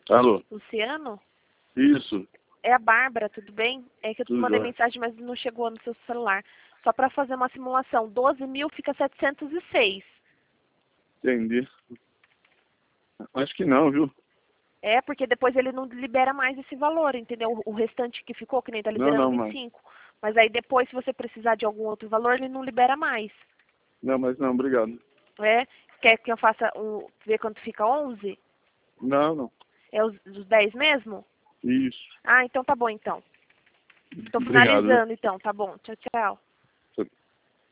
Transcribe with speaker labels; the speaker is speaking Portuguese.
Speaker 1: Alô?
Speaker 2: Luciano?
Speaker 1: Isso.
Speaker 2: É a Bárbara, tudo bem? É que eu te
Speaker 1: Tudo
Speaker 2: mandei
Speaker 1: jóia.
Speaker 2: mensagem, mas não chegou no seu celular. Só para fazer uma simulação, 12 mil fica 706.
Speaker 1: Entendi. Acho que não, viu?
Speaker 2: É, porque depois ele não libera mais esse valor, entendeu? O restante que ficou, que nem tá
Speaker 1: Não,
Speaker 2: liberando
Speaker 1: não, mas...
Speaker 2: 25. Mas aí depois, se você precisar de algum outro valor, ele não libera mais.
Speaker 1: Não, mas não, obrigado.
Speaker 2: É? Quer que eu faça ver quanto fica 11?
Speaker 1: Não, não.
Speaker 2: É os 10 mesmo?
Speaker 1: Isso.
Speaker 2: Ah, então tá bom então. Tô
Speaker 1: Obrigado, viu?
Speaker 2: finalizando então, tá bom. Tchau, tchau.